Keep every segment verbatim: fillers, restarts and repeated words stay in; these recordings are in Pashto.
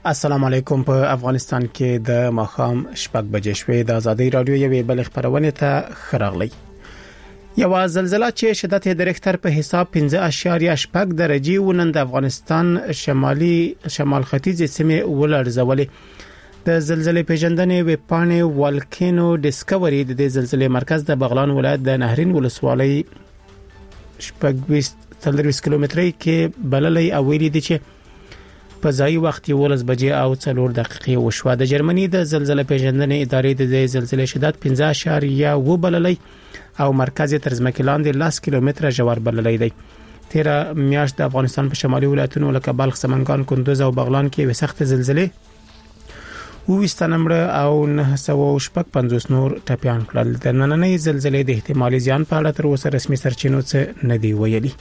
السلام علیکم. په افغانستان کې د ماښام شپږ بجې شوې د ازادي رادیو یوې بل خبرونه ته خراغلی. یو زلزلہ چې شدت یې د ریختر په حساب پنځه اعشاریه شپږ درجه ونن د افغانستان شمالي شمال ختیځ سیمه ولړزولې. د زلزلې پیژندنې ویبپاڼې والکینو ډیسکوري د زلزلې مرکز د بغلان ولایت د نهرین ولسوالۍ شپږ څلوېښت کیلومترۍ کې بللې او ویلي دي چې په ځای وخت یو ولس بجې او څلور دقیقې وشوه. د جرمني د زلزلې پیژندنې ادارې د زلزلې شدت پنځه اعشاریه و بللې او مرکز تر ځمکې لاندې لس کیلومتره ژور بللې دی. تیر میاشت د افغانستان په شمالي ولایتونو لکه بلخ، سمنګان، کندوز او بغلان کې وسخت زلزلې وویسته نمبر او نه سوه شپږ پنځوس نور ټپيان کړل. د نننۍ زلزلې د احتمالي زیان په اړه تر اوسه رسمي سرچینو څخه نه دی ویلي.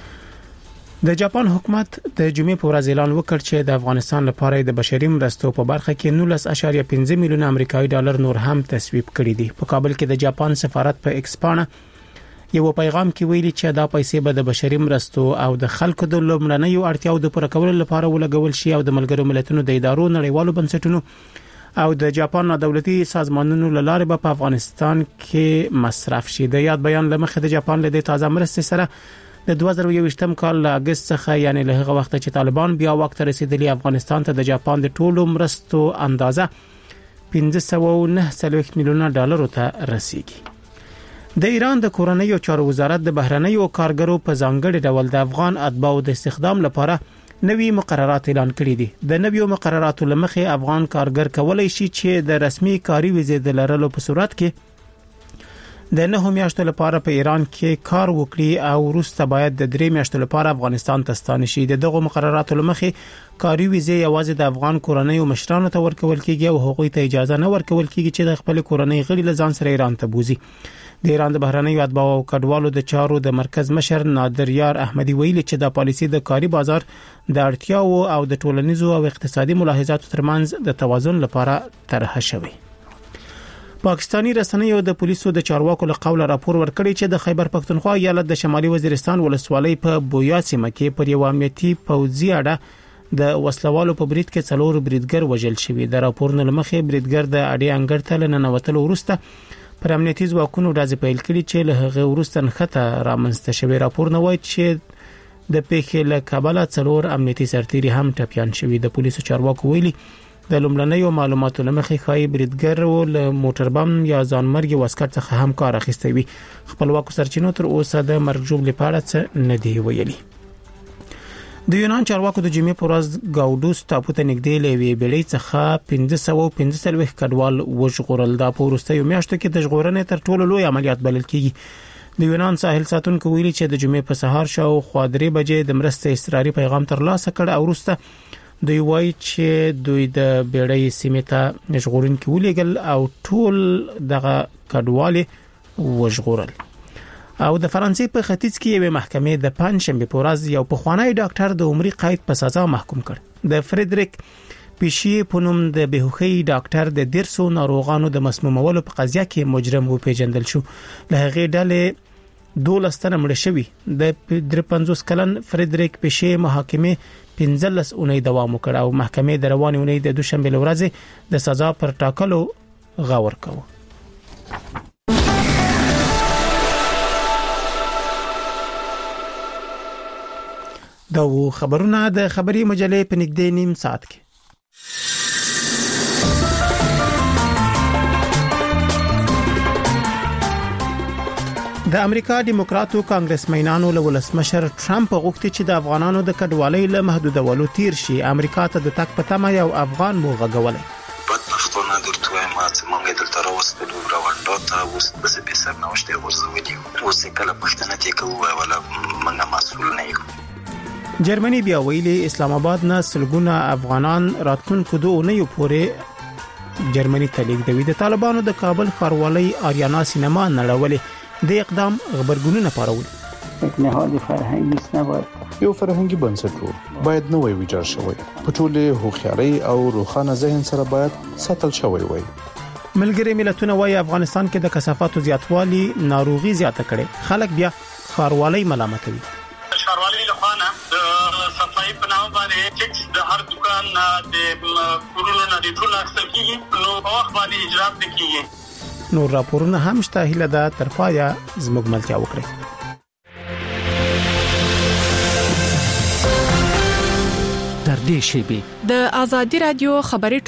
د جاپان حکومت د جمعې په ورځ اعلان وکړ چې د افغانستان لپاره د بشري مرستو په برخه کې نولس اعشاریه پنځه میلیون امریکایي ډالر نور هم تصویب کړي دي. په کابل کې د جاپان سفارت په ایکسپانه یو پیغام کې ویلي چې دا پیسې به د بشري مرستو او د خلکو د لومړنیو اړتیاو د پوره کولو لپاره ولګول شي او د ملګرو ملتونو د ادارو نړیوالو بنسټونو او د جاپان دولتي سازمانونو لاره به په افغانستان کې مصرف شي. د یاد بیان لمخه د جاپان له تازه مرستې سره د دوه زره یوویشتم کال له اگست څخه یعنی له هغه وخت چې طالبان بیا وخت رسیدلی افغانستان ته د جاپان د ټولو مرستو اندازه پنځه سوه نه څلوېښت میلیونه ډالر ته رسیدي. د ایران د کورنیو چارو وزارت د بهرنیو کارګرو په ځانګړي ډول د افغان اتباعو د استخدام لپاره نوي مقررات اعلان کړي دي. د نویو مقرراتو لمخې افغان کارګر کولای شي چې د رسمي کاري ویزې د لرلو په صورت کې د نه میاشتو لپاره په ایران کې کار وکړي او وروسته باید د درې میاشتو لپاره افغانستان ته ستانه شي. دغه مقرراتو لمخې کاري ویزې یوازې د افغان کورنیو مشرانو ته ورکول کیږي او هغوی ته اجازه نه ورکول کیږي چې د خپل کورنۍ غړي له ځان سره ایران ته بوزي. د ایران د بهرنیو اتباعو او کډوالو د چارو د مرکز مشر نادر یار احمدی ویلي چې د پالیسي د کاري بازار د اړتیاو او د ټولنیزو او اقتصادي ملاحظاتو ترمنځ د توازن لپاره طرح شوی. پاکستانی رسنیو د پولیسو د چارواکو له قوله راپور ورکړی چې د خیبر پختونخوا ایالت د شمالي وزیرستان ولسوالۍ په بویا سیمه کې پر یو امنیتي پوځي اډه د وسلوالو په برید کې څلور بریدګر وژل شوي. د راپور نه لمخې بریدګر د اډې انګړ ته لننوتلو وروسته پر امنیتي ځواکونو ډزې پیل کړي چې له هغه وروسته نښته رامنځته شوی. راپور نه وایي چې د پیښې له کبله څلور امنیتي سرتیري هم ټپيان شوي. د پولیسو چارواکو ویلي د لومړنیو معلوماتو لمخې خای بریدګر له موټر بم یا ځانمرګي واسکټ څخه هم کار اخیستی وي. خپلواکو سرچینو تر اوسه د مرګ ژوبلې په اړه څه نه دی ویلي. د یونان چارواکو د جمعې په ورځ ګاوډوس ټاپو ته نږدې لوي بیړۍ څخه پنځه سوه پنځه څلوېښت کډوال وژغورل. دا په وروستیو میاشتو کې د ژغورنې تر ټولو لوی عملیات بلل کیږي. د یونان ساحل ساتونکو ویلي چې د جمعې په سهار شاوخوا درې بجې د مرستې اصراري پیغام ترلاسه کړ او وروسته دوی وایي چې دوی د بیړۍ سیمې ته ژغورونکي ولیږل او ټول دغه کډوالې وژغورل. او د فرانسې په ختیځ کې یوه محکمې د پنځشنبه په ورځ یو پخوانی ډاکټر د عمري قید په سزا محکوم کړ. د فریدریک پیشي په نوم د بهوخي ډاکټر د دیرسو ناروغانو د مسمومولو په قضیه کې مجرم و پیژندل شو. له هغې ډلې دولس تنه مړه شوي. د پنځوس کلن فریدریک پیشي محاکمه پنځلس اونۍ دوام وکړ او محکمې د روانې اونۍ د دوشنبه ورځې د سزا پر ټاکلو غور کوي. دا و خبرونه د خبري مجلې په نږدې نیم ساعت کې. د امریکا دیموکراتو کانګرسمنانو له ولسمشر ټرمپ غوښتي چې د افغانانو د کډوالۍ له محدودولو تیر شي. امریکا ته د تک په تمه یو افغان مو غږولای. بدبختانه درته ما چې مونږ دلته راوستلو راوړو ته اوس بس به سر نوښته ورزولې اوس کله پښتنه ته کوي ولا مونږه مسؤل نه یو. جرمني بیا ویلي اسلام آباد نه سلګونه افغانان راتلونکو دوه اونیو پورې جرمني ته لیږدوي. د طالبانو د کابل ښاروالۍ آریانا سینما نړولې. د اقدام خبرګونونه پارول. نهاد فرهنګي نباید یو فرهنګي بنسټ وو باید نوې ویجاړ شوی په ټوله هوښیارۍ او روښانه ذهن سره باید ساتل شوی وي. ملګری ملتونه وايي افغانستان کې د کثافاتو زیاتوالی ناروغي زیاته کړي. خلک بیا ښاروالۍ ملامتوي. ښاروالۍ له خوا نه د صفایي په نامه باندې ټیکس د هر دکان کارګران د کورونو نه د ټول اخیستل کیږي نو په وخت باندې اجرات نه کیږي. نور راپورونه هم شته، هیله ده تر پایه زموږ ملتیا وکړي. در دې شیبه د ازادي رادیو خبري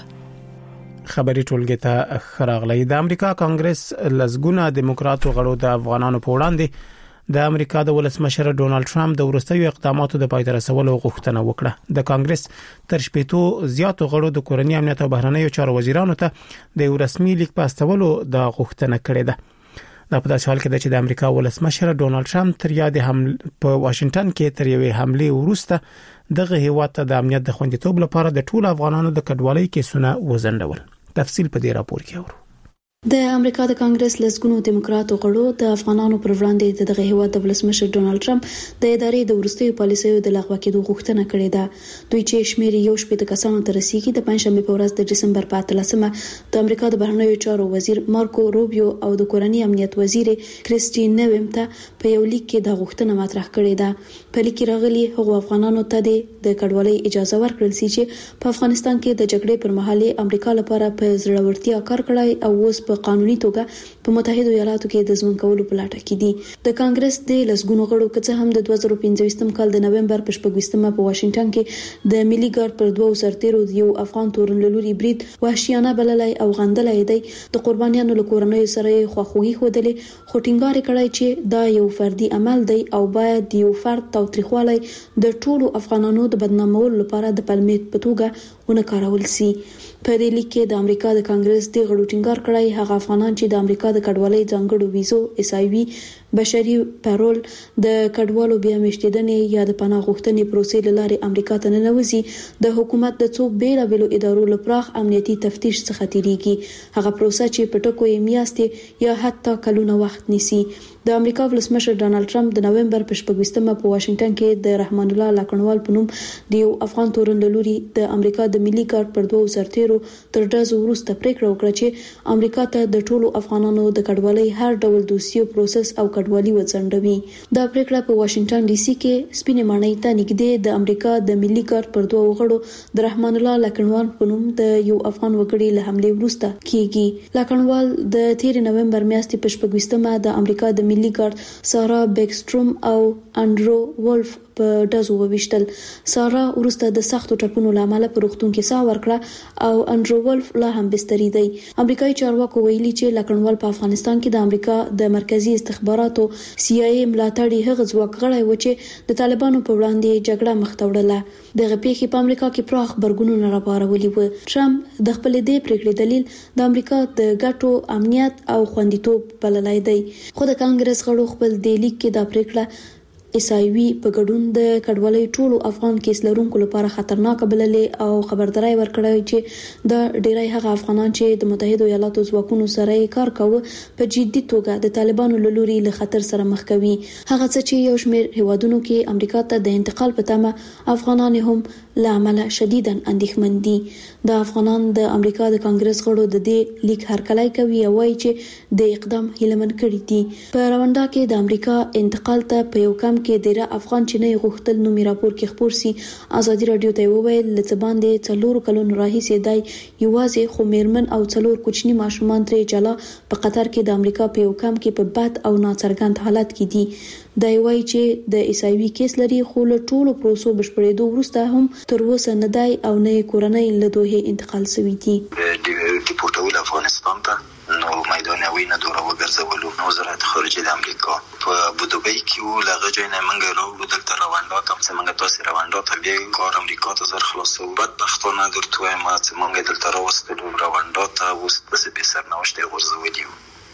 ټولګه خبري ټولګه ته خراغلی. د امریکا کانګرس لزګونه دیموکراتو غړو د افغانانو په وړاندې د امریکا د ولسمشر ډونالد ټرمپ د ورستیو اقداماتو د پای ته رسولو غوښتنه وکړه. د کانګرس تر شپږو زیاتو غړو د کورنۍ امنیت او بهرنیو چارو وزیرانو ته د یو رسمي لیک په استولو د غوښتنه کړې ده. دا په داسې حال کې چې د امریکا ولسمشر ډونالد ټرمپ تر یاد هم په واشنگټن کې تر یوې حمله وروسته دغه هیواد ته د امنیت د خوندیتوب لپاره د ټولو افغانانو د کډوالۍ کیسونه وزندول. تفصیل په دې راپور کې اورو. د امریکا د کانګرس لسګونو دیموکراتو غړو د افغانانو پر وړاندې د دغه هیواد د ولسمشر ډونالد ټرمپ د ادارې د ورستیو پالیسیو د لغوه کېدو غوښتنه کړې ده. دوی چې شمیر یو شپږ د کسانو ته رسیدي د پنځشنبه په ورځ د دسمبر په اتلسمه د امریکا د بهرنیو چارو وزیر مارکو روبیو او د کورنۍ امنیت وزیر کریسټي نویم ته په یو لیک کې د غوښتنه مطرح کړې ده. په لیک کې راغلي هغو افغانانو ته د کډوالۍ اجازه ورکړل شي چې په افغانستان کې د جګړې پر مهال امریکا لپاره په زړورتیا کار کړی او اوس په قانوني توګه په متحده ایالاتو کې د ژوند کولو په لټه کې دي. د کانګرس د لسګونو غړو کڅه هم د دوه زره پنځه کال د نومبر په شپږمه په واشنگټن کې د ملي ګارد پر دوه سرتیرو یو افغان تورن لوري برید وحشیانه بللای او غندلای دی. د قربانیانو له کورنۍ سره خواخوږي خوده خو ټینګار کړی چې دا یو فردي عمل دی او باید یو فرد تاوتریخوالی د ټولو افغانانو د بدنامولو لپاره د پلمې په توګه ونه کارول شي. په دې لیک کې د امریکا د کانګرس د غړو ټینګار کړی هغه افغانان چې د امریکا د کډوالۍ ځانګړو ویزو اس ای وی بشري پرول د کډوالو بیا مشتیدنې یا د پناه غوښتنې پروسې لارې امریکا ته ننوځي د حکومت د څو بیلابېلو ادارو لپاره امنیتي تفتیش څخه تیریږي. هغه پروسه چې په ټکو یې میاشتې یا حتی کلونه وخت نیسي. د امریکا ولسمشر ډونالد ټرمپ د نومبر په شپږمه په واشنگټن کې د رحمان الله لاکنوال په نوم د یو افغان تورن لوري د امریکا د ملي ګارد پر دوه سرتیرو تر ډزو وروسته پریکړه وکړه چې امریکا ته د ټولو افغانانو د کډوالۍ هر ډول دوسیو پروسس او کډوالي وڅنډوي. دا پریکړه په واشنگټن ډي سي کې سپینې ماڼۍ ته نږدې د امریکا د ملي ګارد پر دوه غړو د رحمان الله لاکنوال په نوم د یو افغان وګړي له حمله وروسته کیږي. لاکنوال د تیر نومبر میاشتې په شپږمه د امریکا د ملي ګارد سارا بیکستروم او انډرو ولف په دزو وویشتل. سارا ورسته د سختو ټپونو لامل په روغتون کې ساه ورکړه او انډرو ولف لا هم بستري دی. امریکایي چارواکو ویلي چې لاکنوال په افغانستان کې د امریکا د مرکزی استخباراتو سی آی ای ملاتړي هغه ځواک غړی و چې د طالبانو په وړاندې جګړه مخ ته وړله. دغه پیښې په امریکا کې پراخ برګونونه راپارولي و. ټرمپ د خپل دې پریکړې دلیل د امریکا د ګټو امنیت او خوندیتوب بللای دی. خو د کانګرس غړو خپل د لیک کې دا پریکړه اس ای وی په ګډون د کډوالۍ ټولو افغان کیس لرونکو لپاره خطرناک بللې او خبرداري ورکړې چې د ډیری هغه افغانان چې د متحده ایالاتو ځواکونو سره کار کوي په جدي توګه د طالبانو له لوري له خطر سره مخ کوي. هغه څه چې یو شمېر هیوادونو کې امریکا ته د انتقال په تمه افغانان هم لامل شدیداً اندېښمن دي. د افغانان د امریکا د کانګرس غړو د دې لیک هرکلی کوي او وایي چې د اقدام هیلمن کړي دي. په رواندا کې د امریکا انتقال ته په یو کم کې ډیره افغان چې نه غوښتل نو می راپور کې خبر سي. ازادي رادیو ته وویل لته باندې څلور کلونو راهیسې دای یوازې خو میرمن او څلور کوچني ماشومان ترې جلا په قطر کې د امریکا په یو کم کې په بد او ناڅرګند حالت کې دي. دا وایي چې د اس ای وی کیس لري خو له ټولو پروسو بشپړېدو وروسته هم تر اوسه نه دی او نه کورنۍ له دوه انتقال شوی دي. ډیپورټول افغانستان ته نو میدان وینه دوره وګرځولو. نو وزارت خارجه د امریکا په ابوظبي کې و لغه ځای نه منګه راوړو دلته رواندا ته څنګه تاسو رواندا ته بیا کار امریکا ته زر خلاصو. بدبختانه درته وایم چې موږ دلته راوستلو رواندا ته اوس د به سرنوشت غورځولي.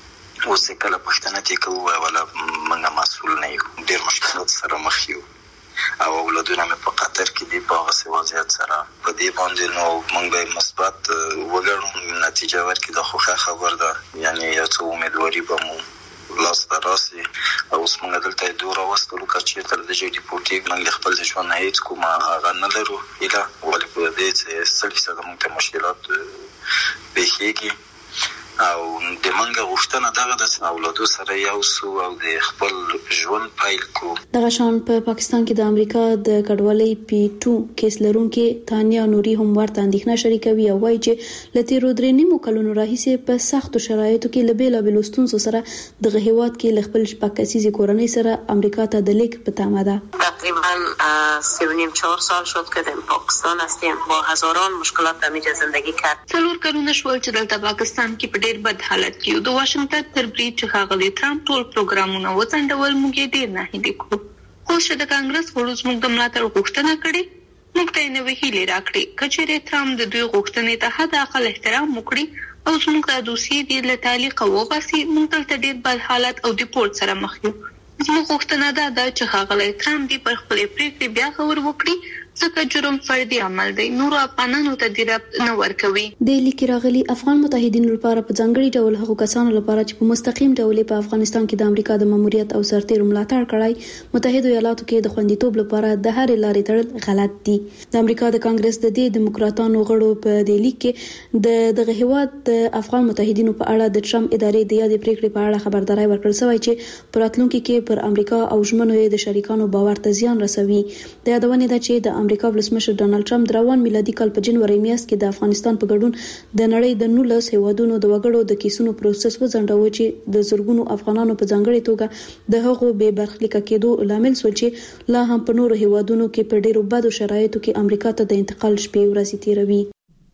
اوس کله پښتنه تی کوو ولا موږ مسؤل نه یو. ډېر مشکلات سره مخ یو او اولادونه مې په قطر کې دی په هغه وضعیت سره په دې باندې نو موږ به مثبت وګڼو نتیجه ورکړي. د خوښه خبر ده یعنی یو څه امیدواري به مو لاس ته راسي. اوس موږ دلته دوره وستلو که چېرته د دې ډیپورټي موږ خپل د ژوند نه هېڅ کومه هغه نه لرو هیله ولې په دې چې سل فیصده موږ ته مشکلات پېښېږي او د منګه غوښتنه دغه د اولادو سره یو سو او د خپل ژوند پیل کو. دغه شان په پاکستان کې د امریکا د کډوالۍ پی ټو کیس لرونکو تانیا نوري هم ورته اندېښنه شریکوي او وایي چې لته رو درې نیمو کلونو راهیسې په سختو شرایطو کې لبیل بل ستونزو سره دغه هیواد کې خپل شپږ کسیزه کورنۍ سره امریکا ته د لیک په تمه ده. تقریبا سه و نیم چهار سال شد که در پاکستان هستیم، با هزاران مشکلات همیشه زندگی کرد. څلور کلونه شول چې دلته پاکستان کې په ډېر بد حالت کې یو. د واشنگټن تر بریټ چې ښاغلي ټرمپ ټول پروګرامونه وڅنډول، موږ یې ډېر نه هیلې کوو. خو چې د کانګرس غړو زموږ د ملاتړ غوښتنه کړې، موږ ته یې نوې هیلې راکړې. کچېرې ټرمپ د دوی غوښتنې ته حد اقل احترام وکړي او زموږ د دوسیې د له تعلیق وباسي، موږ دلته ډېر بد حالت او ډیپورت سره مخ یو. زموږ غوښتنه دا ده چې ښاغلی ټرمپ دې پر خپلې پرېکړې بیا غور وکړي، ځکه جرم فردي عمل دی، نور افغانانو ته د رب نه ورکوي. د لیک راغلي افغان متحدینو لپاره په ځانګړي ډول هغو کسانو لپاره چې په مستقیم ډول په افغانستان کې د امریکا د ماموریت او سرتیرو ملاتړ کړای، متحده ایالاتو کې د خوندیتوب لپاره د هر لارې تړل غلط دي. د امریکا د کانګرس د دې دیموکراتانو غړو په د لیک کې د دغه هیواد د افغان متحدینو په اړه د ټرمپ ادارې د یادې پریکړې په اړه خبرداري ورکړل شوې چې په راتلونکي کې پر امریکا او ژمنو یې د شریکانو باور ته زیان رسوي. د یادونه ده چې د امریکا ولسمشر ډونالد ټرمپ د روان میلادي کال په جنوري میاشت کې د افغانستان په ګډون د نړۍ د نولس هیوادونو د وګړو د کیسونو پروسس وځنډاوه چې د زرګونو افغانانو په ځانګړي توګه د هغو به برخلیک کېدو لامل شو چې لا هم په نورو هیوادونو کې په ډیرو بدو شرایطو کې امریکا ته د انتقال شپې ورځې تیروي.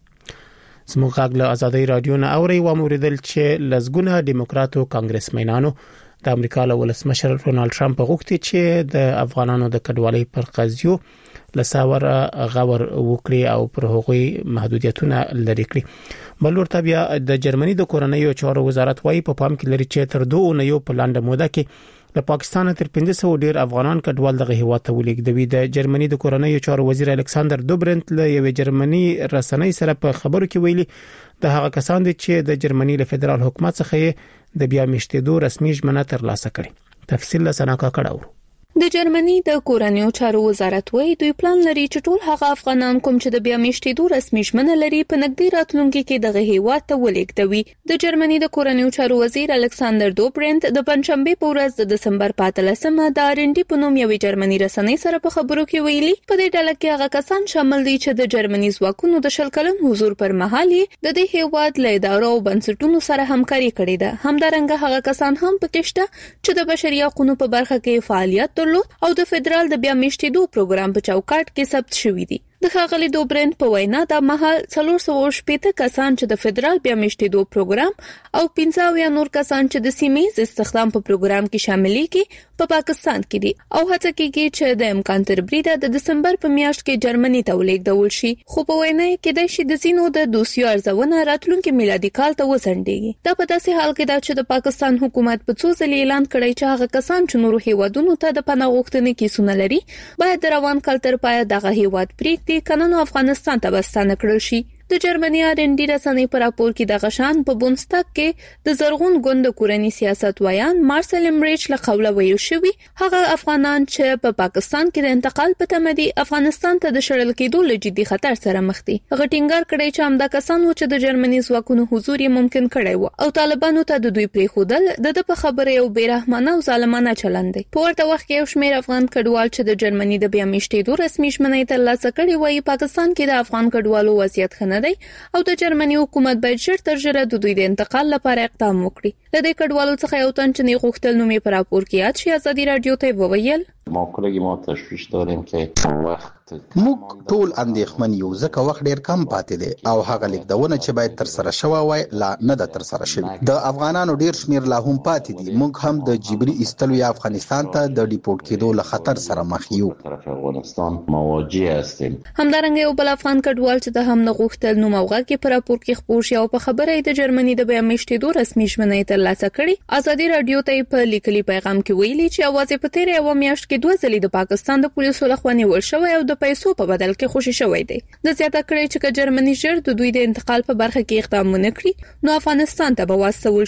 زموږ غږ له آزادۍ رادیو نه اوري و موریدل چې لزګونه دیموکراتو کانګرسمنانو د امریکا له ولسمشر ډونالد ټرمپ غوښتي چې د افغانانو د کډوالۍ پر قضیو لساوره غور وکړي او پر هغوی محدودیتونه لري کړي. بل ورته بیا د جرمني د کورنیو چارو وزارت وايي په پام کې لري چې تر دوه اونیو په لاندې موده کې له پاکستان تر پنځه سوه ډیر افغانان کډوال دغه هیواد ته ولېږدوي. د جرمني د کورنیو چارو وزیر الکساندر دوبرنت له یوې جرمني رسنۍ سره په خبرو کې ویلي د هغه کسان دي چې د جرمني له فدرال حکومت څخه د بیا میشتېدو رسمي ژمنه ترلاسه کړي. تفصیل له سناکا کړه. د جرمني د کورنیو چارو وزارت وايي دوی پلان لري چې ټول هغه افغانان کوم چې د بیا میشتېدو رسمي ژمنه لري په نږدې راتلونکي کې دغه هیواد ته ولېږدوي. د جرمني د کورنیو چارو وزیر الکساندر دوبرنت د پنځشنبه په ورځ د دسمبر په اتلسمه د ارندي په نوم یوې جرمني رسنۍ سره په خبرو کې ویلي په دې ډله کې هغه کسان شامل دي چې د جرمني ځواکونو د شل کلن حضور پر مهال د دې هیواد له ادارو او بنسټونو سره همکاري کړې ده. همدارنګه هغه کسان هم پکې شته چې د بشري حقوقو په برخه کې فعالیت درلود او د فدرال د بیا میشتېدو پروګرام په چوکاټ کې ثبت شوی دي. د ښاغلي دوبرنت په وینا د مهال څلور سوه شپږ کسان چې د فدرال بیا میشتېدو پروګرام او پنځه اویا نور کسان چې د سیمې استخدام په پروګرام کې شاملېږي په پاکستان کې دي او هڅه کیږي چې د امکان تر بریده د دسمبر په میاشت کې جرمني ته ولېږدول شي. خو په وینا کې د شي د زینو د دوسیو ارزونه راتلونکي میلادي کال ته وسنډيږي. دا په داسې حال کې ده چې د پاکستان حکومت په څو ځلې اعلان کړی چې هغه کسان چې نورو هیوادونو ته د پناه غوښتنې کیسونه لري باید د روان کال تر پایه دغه هیواد پریږدي کنه افغانستان ته بستانه کړل شي. د جرمني ارندي رسنۍ په راپور کې د غشان په بونستاګ کې د زرغون ګوند کورنی سیاست ویان مارسل امریچ له قوله ویل شوی هغه افغانان چې په پاکستان کې د انتقال په تمه دي افغانستان ته د شړل کېدو له جدي خطر سره مخ دي. هغه ټینګار کړی چې همدا کسان و چې د جرمني ځواکونو حضور یې ممکن کړی و او طالبانو ته د دوی پریښودل د د په خبره یو بیرحمانه او ظالمانه چلند دی. په ورته وخت کې یو شمېر افغان کډوال چې د جرمني د بیا میشتېدو رسمي ژمنه یې ترلاسه کړې وایي پاکستان کې د افغان کډوالو وضعیت ښه نه دی او د جرمني حکومت باید ژر تر ژره د دوی د انتقال لپاره اقدام وکړي. د دې کډوالو څخه یو تن چې نه غوښتل نومې پر راپور کې یاد شي ازادي رادیو ته وویل ما کولګي ما تشویش داریم که وخت موږ ټول اندېښمن یو ځکه وخت ډیر کم پاتې دی او هغه لیکدونه چې باید تر سره شوی وای لا نه ده تر سره شوی. د افغانانو ډیر شمیر لا هم پاتې دي. موږ هم د جبري ایستلو یا افغانستان ته د ډیپورت کېدو له خطر سره مخ یو. طرف افغانستان مواجه هستیم. همدارنګه یو بل افغان کډوال چې د هم نه غوښتل نوم او غږ کې پر راپور کې خبر شو او په خبره د جرمني د بیا میشتېدو رسمي ژمنه یې ترلاسه کړې. ازادي رادیو ته په لیکلي پیغام کې ویلي چې اواز په تیرې یو میاشت کې دوه ځلې د پاکستان د پولیسو لخوا نیول شوی او د پیسو په بدل کې خوشي شوی دی. د زیاته کړی چې جرمني ژر د دوی د انتقال په برخه کې اقدام ونه کړي نو افغانستان ته به واستول شي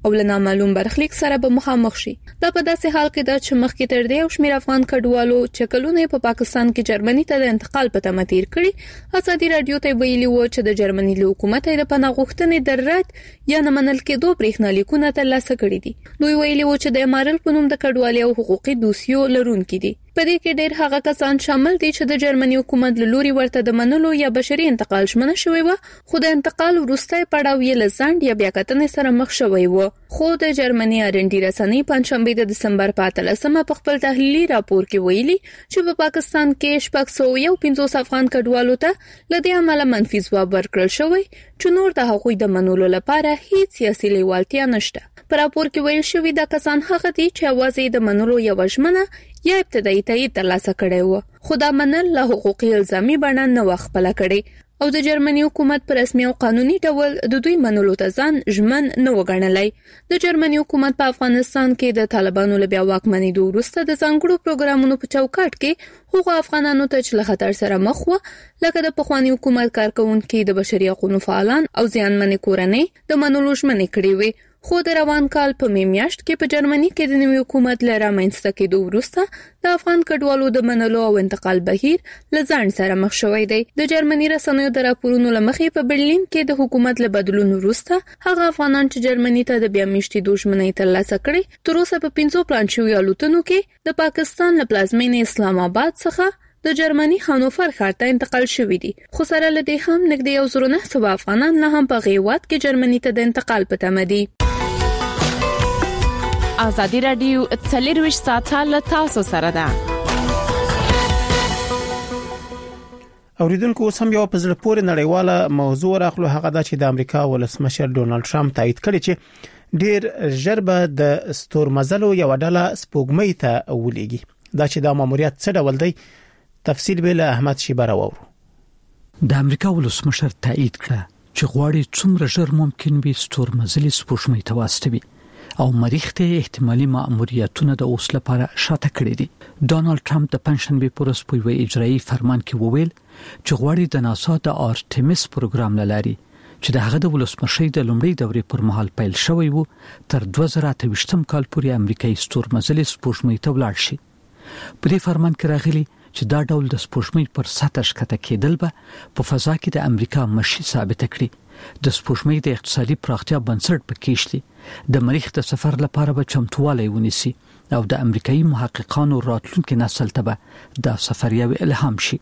او له نامعلوم برخلیک سره به مخامخ شي. دا په داسې حال کې د چمخ کې تر دې او شمیر افغان کډوالو چې کلونه په پاکستان کې جرمني ته د انتقال په تمه تیر کړي. ازادي رادیو ته ویلي و چې د جرمني له حکومت د پناه غوښتنې د رد یا نه منل کېدو برېښنا لیکونه ترلاسه کړي دي. دوی ویلي و چې د امارل په نوم د کډوالۍ او حقوقي دوسیو لرونکي دي. په دې کې ډېر هغه کسان شامل دي چې د جرمني حکومت له لوري ورته د منلو یا بشري انتقال شمنه شوی و، خو د انتقال وروسته پړاو یې لزاند یا بیا کتنې سره مخ شوی و. خو د جرمني ارندي رسنۍ پنځشنبه د دسمبر په اتلسمه په خپل تحلیلي راپور کې ویلي چې په پاکستان کې شپږ سوه یو پنځوس افغان کډوالو ته لدې عمله منفي ځواب ورکړل شوی چې نور د هغوی د منلو لپاره هیڅ سیاسي لیوالتیا نشته. په راپور کې ویل شوی دا کسان هغه دي چې اوازې د منلو یو ژمنه یا ابتدایي تایید ترلاسه کړی و، خو دا منل له حقوقي الزامي بڼه نه وخپله کړي او د جرمني حکومت پر رسمي او قانوني ډول د دوی منلو ته ځان ژمن نه وګڼلای. د جرمني حکومت په افغانستان کې د طالبانو له بیا واکمنېدو وروسته د ځانګړو پروګرامونو په چوکاټ کې هغو افغانانو ته چې له خطر سره مخ وو لکه د پخواني حکومت کارکونکو د بشري حقوقو فعالان او ځانمنې کورنۍ د منلو ژمنې کړې وي. خو د روان کال په می میاشت کې په جرمني کې د نوي حکومت لاره منځته کېدو وروسته د افغان کډوالو د منلو او انتقال بهیر لزان سره مخ شوی دی. د جرمني رسنیو د راپورونو لمخې په برلین کې د حکومت له بدلون وروسته هغه افغانان چې جرمني ته د بیا میشتي دوشمنۍ ترلاسه کړي تر اوسه په پنځو پلان شویو الوتنو کې د پاکستان له پلازمینې اسلام آباد څخه د جرمني هانوفر ښار ته انتقال شوی دي. خو سره له دې هم نږدې یو زر نه سوه افغانان لا هم په غیوات کې جرمني ته د انتقال په تمه دي. ازادي رادیو څلرویشت ساعته له تاسو سره ده. اوریدونکو سم یو په زړه پورې نړیواله موضوع راخلو هغه د چې د امریکا ولسمشر ډونالد ټرمپ تایید کړی چې ډیر ژر به د ستورمزلو یو ډله سپوږمۍ ته ولېږي. دا چې د ماموریت څه ډول دی تفصیل به له احمد شیبه راوړو. د امریکا ولسمشر تایید کړ چې غواړي څومره ژر ممکن وي ستورمزلي سپوږمۍ ته واستوي او مریخ ته احتمالي مأموریتونه د اوس لپاره شاته کړی دي. ډونالد ټرمپ د پنځشنبه پر ورځ په یو اجرایي فرمان کې وویل چې غواړي د ناسا د آرټمیس پروګرام لاري چې د هغه د ولسمشي د لومړۍ دورې پر مهال پیل شوی وو تر دوه زره اته ویشتم کال پورې امریکایي ستورمزلي سپوږمۍ ته ولاړ شي. په دې فرمان کې راغلي چې دا ډول د سپوږمۍ پر سطح ښکته کېدل به په فضا کې د امریکا مشي ثابت کړي. د سپوږمۍ د اقتصادي پراختیا بنسټ پکې شته. د مریخ د سفر لپاره به چمتووالی ونیسي او د امریکایي محققانو راتلونکي نسل ته به د سفر یو الهام شي.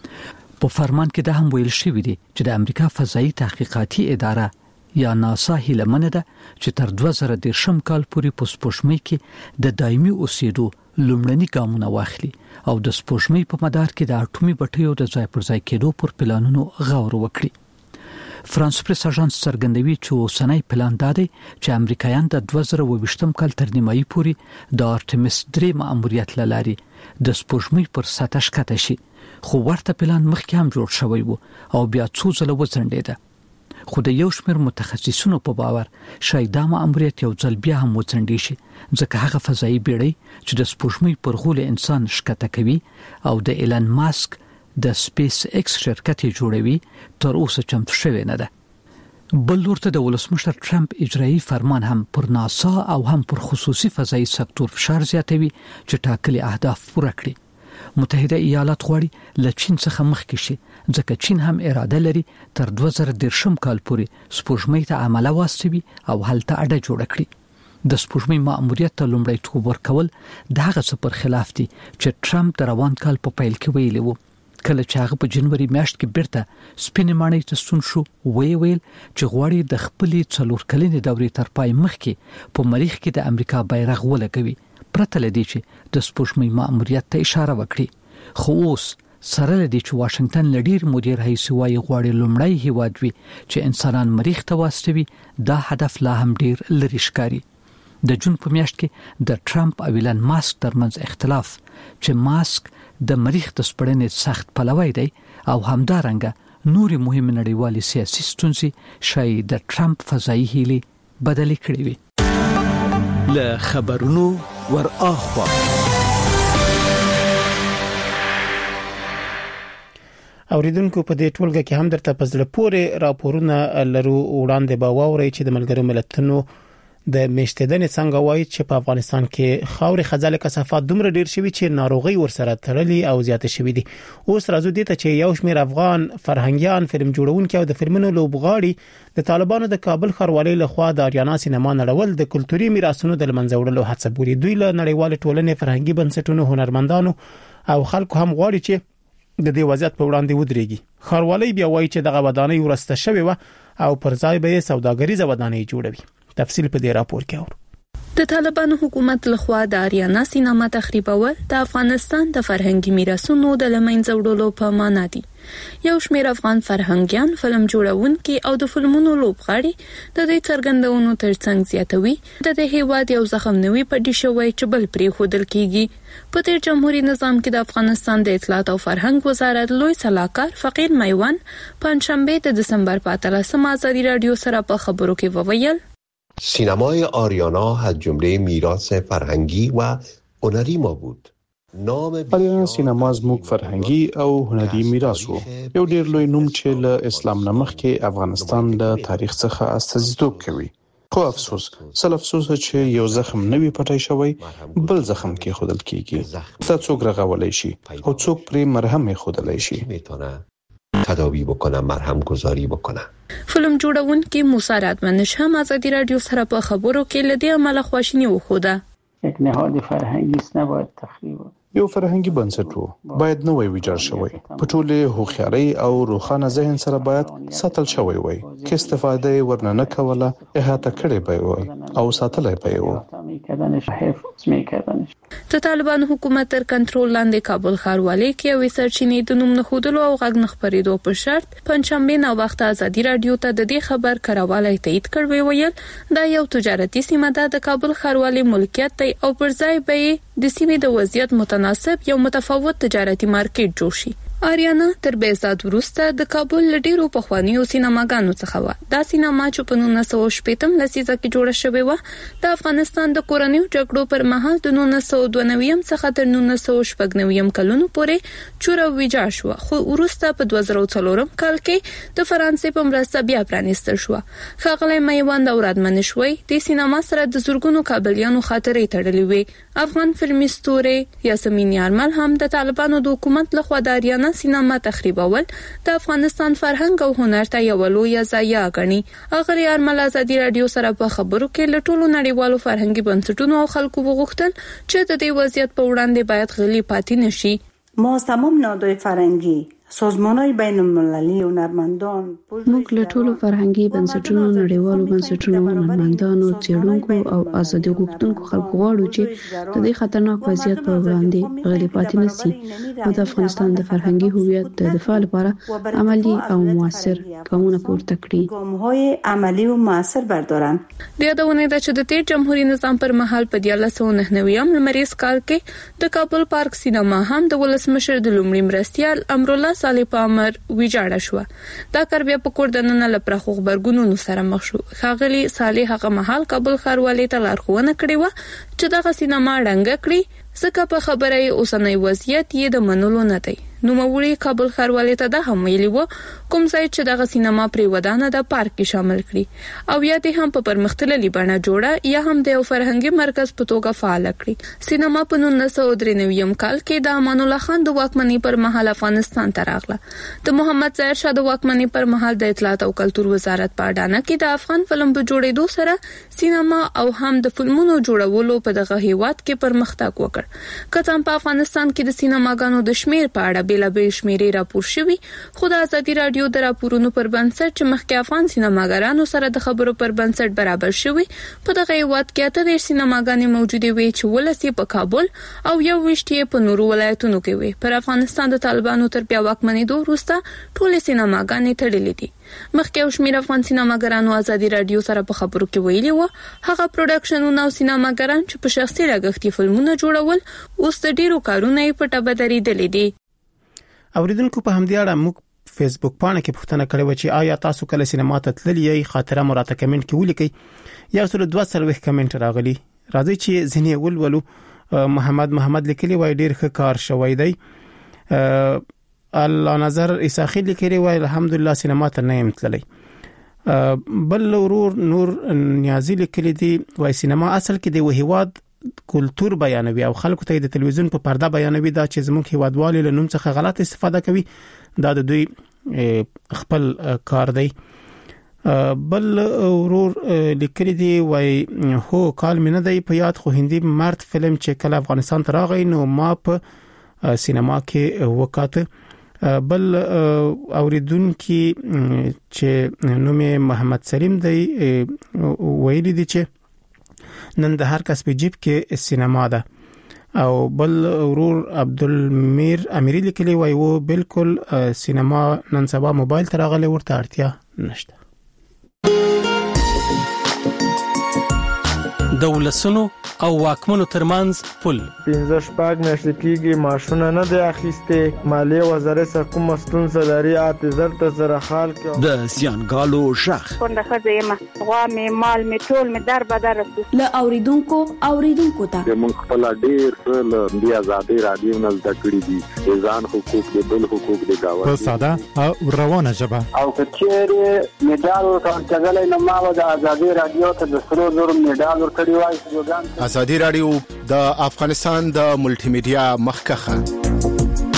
په فرمان کې دا هم ویل شوی دی چې د امریکا فضایي تحقیقاتي اداره یا ناسا هیله منه ده چې تر دوه زره دېرشم کال پورې په سپوږمۍ کې د دایمي اوسېدو لومړني ګامونه واخلي او د سپوږمۍ په مدار کې د اټومي بټیو د ځای پر ځای کېدو پر پلانونو غور وکړي. فرانس پریس اژانس څرګندوي چې اوسنۍ پلان دا دی چې امریکایان د دوه زره اووه ویشتم کال تر نیمایي پورې د آرټمیس درې مأموریت لاري د سپوږمۍ پر سطح ښکته شي. خو ورته پلان مخکې هم جوړ شوی وو او بیا څو ځله وځنډېده. خو د یو شمېر متخصصینو په باور شاید دا مأموریت یو ځل بیا هم وځنډې شي ځکه هغه فضایي بیړۍ چې د سپوږمۍ پر غول انسان ښکته کوي او د ایلن ماسک د سپیس ایکس شرکت جوړوي تر اوسه چمتو شوی نه ده. بل ورته د ولسمشر ټرمپ اجرایي فرمان هم پر ناسا او هم پر خصوصي فضایي سکتور فشار زیاتوي چې ټاکلي اهداف پوره کړي. متحده ایالات غواړي له چین څخه مخکې شي ځکه چین هم اراده لري تر دوه زره دېرشم کال پورې سپوږمۍ ته عمله واستوي او هلته اډه جوړ کړي. د سپوږمۍ مأموریت ته لومړیتوب ورکول د هغه څه پر خلاف دي چې ټرمپ د روان کال په پیل کې ویلي وو. کله چې هغه په جنوري میاشت کې بیرته سپینې ماڼۍ ته ستون شو وی ویل چې غواړي د خپلې څلور کلنې دورې تر پای مخکې په مریخ کې د امریکا بیرغ ولګوي پرته له دې چې د سپوږمۍ مأموریت ته اشاره وکړي. خو اوس سره له دې چې واشنگټن لډیر مدیر هیڅ وايي غواړي لومړی هیواد وي چې انسانان مریخ ته واستوي دا هدف لا هم ډیر لري ښکاري. د جون په میاشت کې د ټرمپ او ایلن ماسک ترمنځ اختلاف چې ماسک د مریخ د سپړنې سخت پلوی دی او همدارنګه نورې مهمه نړیوالې سیاسي ستونزې شاید د ټرمپ فضایي هیلې بدلې کړې وي. له خبرونو ور اخوا اوریدونکو په دې ټولګه کې هم درته په زړه پورې راپورونه لرو. وړاندې به واوري چې د ملګرو ملتونو د میشتدنې څنګه وایي چې په افغانستان کې خاورې خزاله کثافات دومره ډیر شوي چې ناروغي ورسره تړلي او زیات شوي دي. اوس راځو دي ته چې یو شمېر افغان فرهنګيان فلم جوړونکي او د فلمونو لوبغاړي د طالبانو د کابل ښاروالۍ لخوا د آریانا سینما نړول د کلتوري میراثونو د لمنځه وړلو هڅه بولي. دوی له نړیوال ټولنې فرهنګي بنسټونو هنرمندانو او خلکو هم غواړي چې د دې وضعیت په وړاندې ودرېږي. ښاروالۍ بیا وایي چې دغه ودانۍ ورسته شوې و او پر ځای به سوداګریزه ودانۍ جوړوي. تفصیل په دې راپور کې اورو. د طالبانو حکومت لخوا د آریانا سینما تخریبول د افغانستان د فرهنګي میراثونو د لمنځه وړلو په معنا دي. یو شمېر افغان فرهنګيان فلم جوړونکي او د فلمونو لوبغاړي د دې څرګندونو ترڅنګ زیاتوي د دې هیواد یو زخم نوي پټي شوی چې بل پرې خودل کیږي. په تیر جمهوریت نظام کې د افغانستان د اطلاعات او فرهنګ وزارت لوی صلاحکار فقیر میوان پنځشنبه د دسامبر په اتلسمه ازادي رادیو سره په خبرو کې وویل سینمای آریانا از جمله میراث فرهنگی و هنری ما بود. آریانا سینما زموږ فرهنګي او هنري میراث وو. یو ډیر لوی نوم چې له اسلام نه مخکې افغانستان له تاریخ څخه استازیتوب کوي. خو افسوس سل افسوس چې یو زخم نوی پټای شوی بل زخم کې خودل کیږي. تا څوک رغولای شي او څوک پرې مرهم خودلای شي. تداوی بکنه، مرهم گذاری بکنه. فلم جوړونکي موسی رادمنش هم ازادي رادیو سره په خبرو کې لدی عمل خواشینی وخوده. یک نهاد فرهنگی است نباید تخریب. یو فرهنګي بنسټ وو باید نوې ویجاړ شوی. په ټوله هوښیارۍ او روښانه ذهن سره باید ساتل شوی وای. کې استفاده ورننه کوله احاطه کړي به او ساتلای به وو. د طالبانو حکومت تر کنټرول لاندې کابل ښاروالۍ کې یو سرچینې د نوم نه خودلو او غږ نه خبرېدو په شرط پنځشنبه نو وخت ازادي رادیو ته د دې خبر کراواله تایید کړی ویل دا یو تجارتي سیمه ده د کابل ښاروالۍ ملکیت دی او پر ځای به د سیمې د وضعیت متناسب یو متفاوت تجارتي مارکیټ جوړ شي. آریانا تر بیزاد وروسته د کابل لډیرو پخوانیو سینماګانو څخه و. دا سینما چې په نولس سوه شپږم لسیزه کې جوړه شوې و د افغانستان د کورنیو جګړو پر مهال د نولس سوه دوه نوي څخه تر نولس سوه شپږ نوي کلونو پورې چوره ویجاړ شو. خو وروسته په دوه زره څلور کال کې د فرانسې په مرسته بیا پرانیستل شو. ښاغلی میوان د اورادمن شوی د سینما سره د زورګونو کابلیانو خاطرې تړلې وي. افغان فلمي ستوري یاسمین یارمل هم د طالبانو د حکومت لخوا د آریانا سینما تخریبول د افغانستان فرهنګ او هنر ته یو لوی ضایعه غني. اغه یارمل ازادي رادیو سره په خبرو کې له ټولو نړیوالو فرهنګي بنسټونو او خلکو وغوښتل چې د دې وضعیت په وړاندې باید غلي پاتې نشي. ما تمام نهادهای فرهنگی سازمان‌های بین‌المللی هنرمندان موږ له ټولو فرهنګي بنسټونو نړیوالو بنسټونو هنرمندانو څېړونکو او ازادي غوښتونکو خلکو غواړو چې د دې خطرناک وضعیت په وړاندې غلي پاتې نشي او د افغانستان د فرهنګي هویت د دفاع لپاره عملی او موثر ګامونه پورته کړي. ګام‌های عملی او موثر بردارن. د یادونه ده چې د تیر جمهوریت نظام پر مهال په دیارلس سوه نهه نوي لمریز کال کې د کابل پارک سینما هم د ولسمشر د لومړي مرستیال امرالله صالح پامر ویجاړه شو. دا کار بیا په کوردننه لپاره خبرګونونو سره مخ شو. ښاغلی صالح هغه مهال کابل ښاروالۍ ته لارښوونه کړې و چې دغه سینما ړنګه کړي ځکه په خبره یې اوسنی وضعیت یې د منلو نه دی. نو موري کابل ښاروالۍ ته دا هم ویلي و کوم ځای چې دغه سینما پرې ودانه د پارک کې شامل کړي او یا دې هم په پرمختللي بڼه جوړه یا هم د یو فرهنګي مرکز په توګه فعال کړي. سینما په نولس سوه درې نوي کال کې د امان الله خان د واکمنۍ پر مهال افغانستان ته راغله. د محمد ظاهر شاه د واکمنۍ پر مهال د اطلاعات او کلتور وزارت په اډانه کې د افغان فلم په جوړېدو سره سینما او هم د فلمونو جوړولو په دغه هیواد کې پرمختګ وکړ. کله په افغانستان کې د سینماګانو د شمیر په اړه بیلابیل شمیرې راپور شوي خو د ازادي رادیو د راپورونو پر بنسټ چې مخکې افغان سینماګرانو سره د خبرو پر بنسټ برابر شوي په دغه هیواد کې اته دېرش سینماګانې موجودې وي چې ولس یې په کابل او یو ویشت یې په نورو ولایتونو کې وي. پر افغانستان د طالبانو تر بیا واکمنېدو وروسته ټولې سینماګانې تړلې دي. مخکې یو شمېر افغان سینماګرانو ازادي رادیو سره په خبرو کې ویلي و هغه پروډکشنونه او سینماګران چې په شخصي لګښت فلمونه جوړول اوس د ډیرو کارونه یې په ټبه درېدلې دي. اوریدونکو په همدې اړه موږ فیسبوک پاڼه کې پوښتنه کړې و چې آیا تاسو کله سینما ته تللی یې؟ خاطره مراته کمنټ کې ولیکئ. یو سل دوه څلوېښت کمنټ راغلی. راځي چې ځینې ولولو. محمد محمد لیکلی وای ډیر ښه کار شوی دی. الله نظر اساخیل لیکلی وای الحمدلله سینما ته نه يم تللی. بل ورور نور نیازی لیکلي دي وای سینما اصل کې د هیواد کلچر بیانوي او خلکو ته د تلویزیون په پرده بیانوي دا چې زموږ هیوادوالو له نوم څخه غلط استفاده کوي دا د دوی خپل کار دی. بل ورور لیکلي دي وای هو کال مینه دی په یاد خو هندي مرد فلم چې کله افغانستان ته راغی نو ما په سینما کې وکاته. بل اوریدونکو چې نوم محمد سلیم دی ویلي دي چې نن د هر کس په جیب کې سینما ده. او بل ورور عبدالمیر امیری لیکلی وای وو بالکل سینما نن سبا موبایل ته راغلی ورته اړتیا نشته. دولسونو او واکمنو ترمنځ پل پنځه شپږ میاشتې کېږي ماشونه نه دی اخیسته مالیه وزارت سره کوم ستونزه لري اعتذار ته سره حال کې د زیانګالو شخ څنګه خځه ما غوا می مال می ټول می در بدر ل اوریدونکو اوریدونکو ته موږ خپل ډیر څه د آزادۍ رادیو نه زده کړی دي ځان حقوق د بل حقوق د گاوند په ساده او روانه ژبه او کچېره میډال ورکړل نو ما د آزادۍ رادیو ته د سرو زر میډال ورکړی وای سلوګان آزادۍ رادیو د افغانستان د ملټي میډیا مخکخه.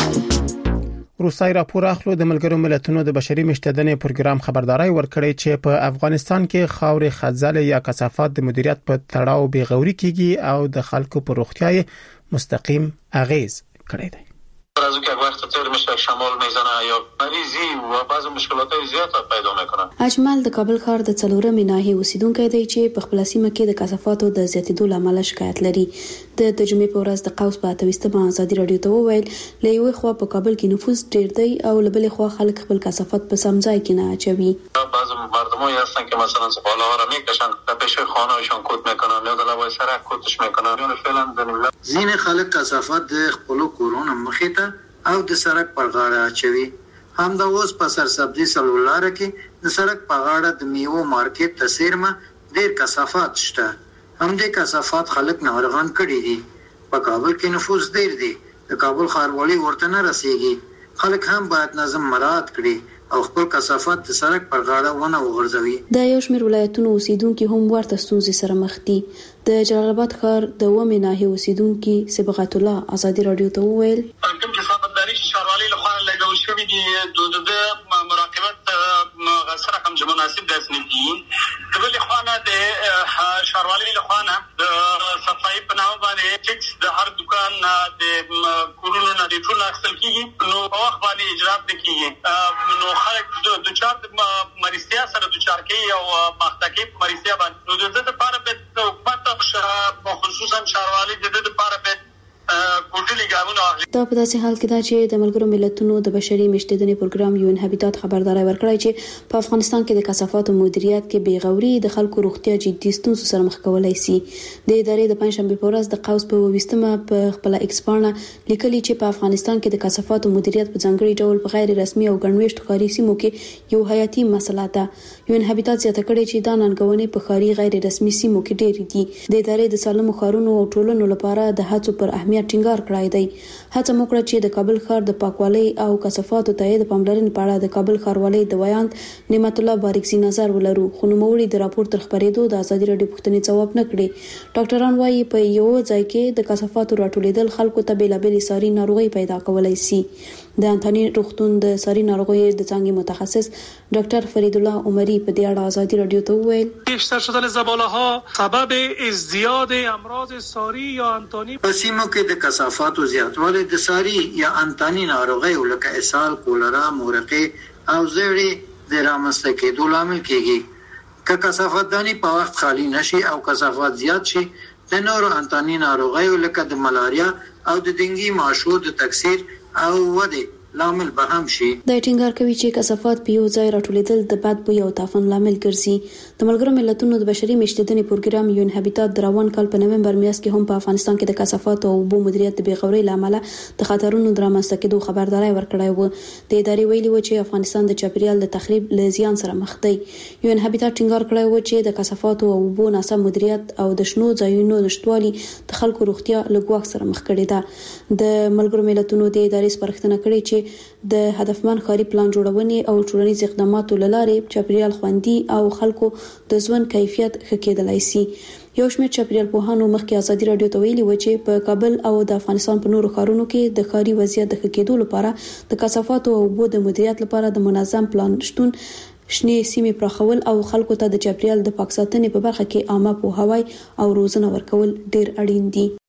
روسای راپور اخلو د ملګرو ملتونو د بشري مشتدنې پروګرام خبرداري ورکړی چې په افغانستان کې خاورې خځل یا کثافات د مدیریت په تړاو بیغوري کیږي او د خلکو په روغتیا مستقیم اغیز کړی دی. راځو که وقت تیر میشه شمال میزنه یا مریضی و بعض مشکلات زیات پیدا میکنه. اجمل د کابل ښار د څلورمې ناحیې اوسیدونکی دی چې په خپل سیمه کې د کثافاتو د زیاتېدو لامل شکایت لري. د ترجمې په ورځ د قوس په اتويستمه ازادي رادیو ته وویل له یوې خوا په کابل کې نفوس ډیر دی او له بلې خوا خلک خپل کثافات په سم ځای کې نه اچوي. بعض مردمایی هستن که مثلا زباله ها را میکشن و پیش خانه‌شان کود میکنن یا د لوای سرک کودش میکنن یا فعلا د ځینې خلک کثافات د خپل کورونو مخې ته او د سړک پر غاړه اچوي. هم د اوس په سرسبزي سلولار کې د سړک په غاړه د میوه مارکیټ ته سیرمه ډیر کثافات شته. هم د کثافات خلک ناروغان کړي دي. په کابل کې نفوس ډیر دی. د کابل ښاروالي ورته نه رسیږي. خلک هم باید نظم مراعات کړي او خپل کثافات د سړک پر غاړه ونه وغورځوي. د یو شمېر ولایتونو اوسیدونکو هم ورته ستونزې سره مخ دي. د جلال آباد ښار د ومه ناحیه اوسیدونکو صبغت الله ازادي رادیو ته وویل ښاروالۍ لخوا لګول شوي دي د مراقبت سره هم مناسب داسې نه دي. د بلې خوا نه د ښاروالۍ لخوا نه د صفایي په نامه باندې ټکس د هر دکان د کورونو نه د ټول اخیستل کېږي نو په وخت باندې اجرات نه کېږي نو خلک دوچار د مرستیا سره دوچار کوي او مخته کوي په مرستیا باندې نو د دې لپاره باید حکومت خصوصا ښاروالۍ د دې لپاره باید دا په داسې حال کې دا چې د ملګرو ملتونو د بشري مشتدنې پروګرام یو ان هابیتات خبرداري ورکړی چې په افغانستان کې د کثافاتو مدیریت کې بیغوري د خلکو روغتیا جدي ستونزو سره مخ کولای شي. د ادارې د پنځشنبه په ورځ د قوس په وستمه په خپل ایکسپانه لیکلي چې په افغانستان کې د کثافاتو مدیریت په ځانګړي ډول په غیر رسمي او ګڼويشت ښاري سیمو کې یو حیاتي مسله ده. یو ان هابیتات زیاته کړي چې دا ننګونې په ښاري غیر رسمي سیمو کې ډېر دي. د ادارې د سالمو ښارونو او ټولنو لپاره د هڅو پر اهمیت ټینګار کړی دی. هڅه وکړه چې د کابل ښار د پاکوالي او کثافاتو ته د پاملرنې په اړه د کابل ښاروالۍ د ویاند نعمت الله باریکزي نظر ولرو خو نوموړي د راپور تر خبرېدو د ازادي رادیو پوښتنې ځواب نه کړي. ډاکټران وايي په یو ځای کې د کثافاتو راټولېدل خلکو ته بیلابېلې ساري ناروغي پیدا کولای شي. د انټونی روغتون د ساري ناروغیو د څنګه متخصص ډاکټر فرید الله عمری په دې اړه ازادي رادیو ته وویل بیشتر شدن زباله ها سبب ازدیاد امراض ساری یا انټونی په سیمو کې د کثافاتو زیاتوالی د ساری یا انټونی ناروغیو لکه اسهال، کولرا، مورقه او زیړی د رامنځته کېدو لامل کېږي. که کثافات دانی په وخت خالی نشي او کثافات زیات شي د نورو انټونی ناروغیو لکه د ملاریا او د ډنګي ماشو د تکثیر او وده لامل به هم شي. د ټینګار کوي چې کثافات په یو ځای راټولېدل د بد بوی او تعفن لامل ګرځي. د ملګرو ملتونو د بشري مشتدنې پروګرام یو ان هابیتات د روان کال په نومبر میاشت کې هم په افغانستان کې د کثافات او اوبو مدیریت د بیغورۍ لامل د خطرونو د رامنځته کېدو خبرداري ورکړی و. د ادارې ویلي و چې افغانستان د چاپیریال د تخریب له زیان سره مخ دی. یو ان هابیتات ټینګار کړی و چې د کثافات او اوبو ناسم مدیریت او د شنو ځایونو نشټوالي د خلکو روغتیا له ګواښ سره مخ کړي ده. د ملګرو ملتونو د ادارې سپارښتنه کړې چې چې د هدفمند ښاري پلان جوړونې او ټولنیز اقداماتو لارې چاپیریال خوندي او خلکو د ژوند کیفیت ښه کېدلای شي. یو شمېر چاپیریال پوهانو مخکې ازادي راډیو ته ویلي و چې په کابل او د افغانستان په نورو ښارونو کې د ښاري وضعیت د ښه کېدو لپاره د کثافاتو او اوبو د مدیریت لپاره د منظم پلان شتون، شنې سیمې پراخول او خلکو ته د چاپیریال د پاک ساتنې په برخه کې عامه پوهاوی او روزنه ورکول ډېر اړین دي.